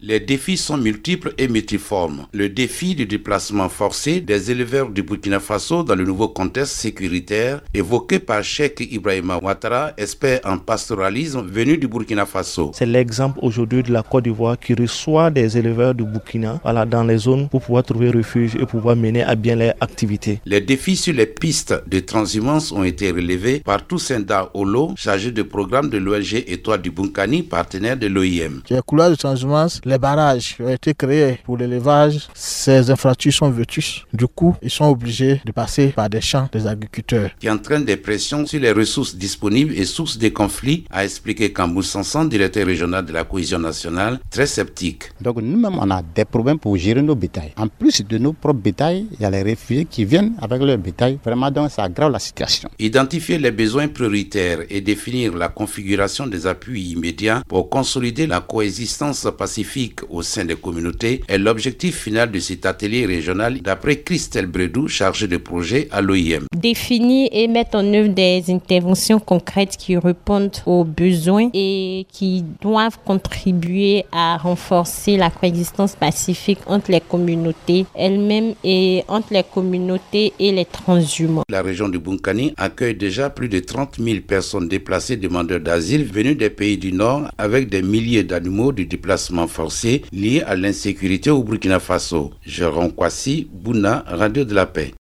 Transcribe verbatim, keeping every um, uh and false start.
Les défis sont multiples et multiformes. Le défi du déplacement forcé des éleveurs du Burkina Faso dans le nouveau contexte sécuritaire évoqué par Cheikh Ibrahima Ouattara, expert en pastoralisme venu du Burkina Faso. C'est l'exemple aujourd'hui de la Côte d'Ivoire qui reçoit des éleveurs du Burkina voilà, dans les zones pour pouvoir trouver refuge et pouvoir mener à bien leurs activités. Les défis sur les pistes de transhumance ont été relevés par Toussenda Olo, chargé de programme de l'O N G Étoile du Bunkani, partenaire de l'O I M. Les couloirs de transhumance, les barrages ont été créés pour l'élevage. Ces infrastructures sont vétustes. Du coup, ils sont obligés de passer par des champs des agriculteurs. Qui entraîne des pressions sur les ressources disponibles et source des conflits, a expliqué Kambou Sansan, directeur régional de la cohésion nationale, très sceptique. Donc nous-mêmes, on a des problèmes pour gérer nos bétails. En plus de nos propres bétails, il y a les réfugiés qui viennent avec leur bétail. Vraiment, donc, ça aggrave la situation. Identifier les besoins prioritaires et définir la configuration des appuis immédiats pour consolider la coexistence pacifique au sein des communautés est l'objectif final de cet atelier régional d'après Christelle Bredou, chargée de projet à l'O I M. Définir et mettre en œuvre des interventions concrètes qui répondent aux besoins et qui doivent contribuer à renforcer la coexistence pacifique entre les communautés elles-mêmes et entre les communautés et les transhumants. La région du Bunkani accueille déjà plus de trente mille personnes déplacées demandeurs d'asile venus des pays du Nord avec des milliers d'animaux du déplacement forcé liés à l'insécurité au Burkina Faso. Jérôme Kwasi, Bouna, Radio de la Paix.